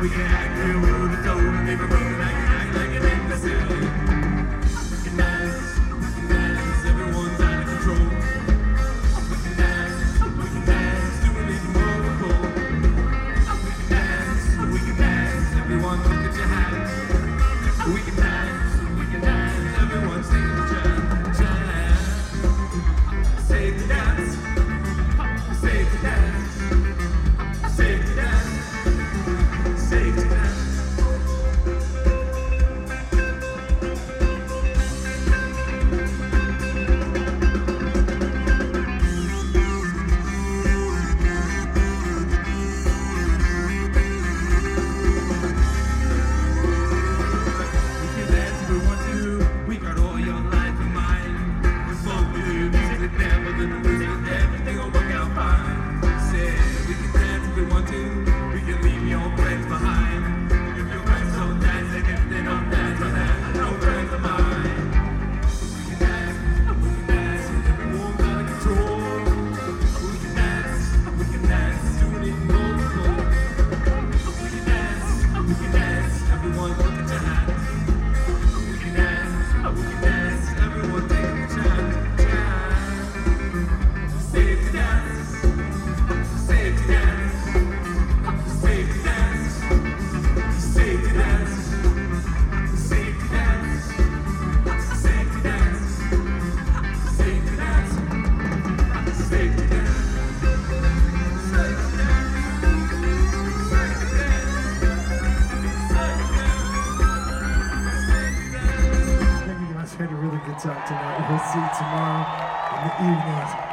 We can act real rude and told and leave a road and act like an imbecile. We can dance, everyone's out of control. We can dance, doing it multiple. We can dance, everyone look at your hands. We can dance, everyone sing the jam. Save the dance, save the dance, save the dance, save the dance. Had a really good time tonight. We'll see you tomorrow in the evening.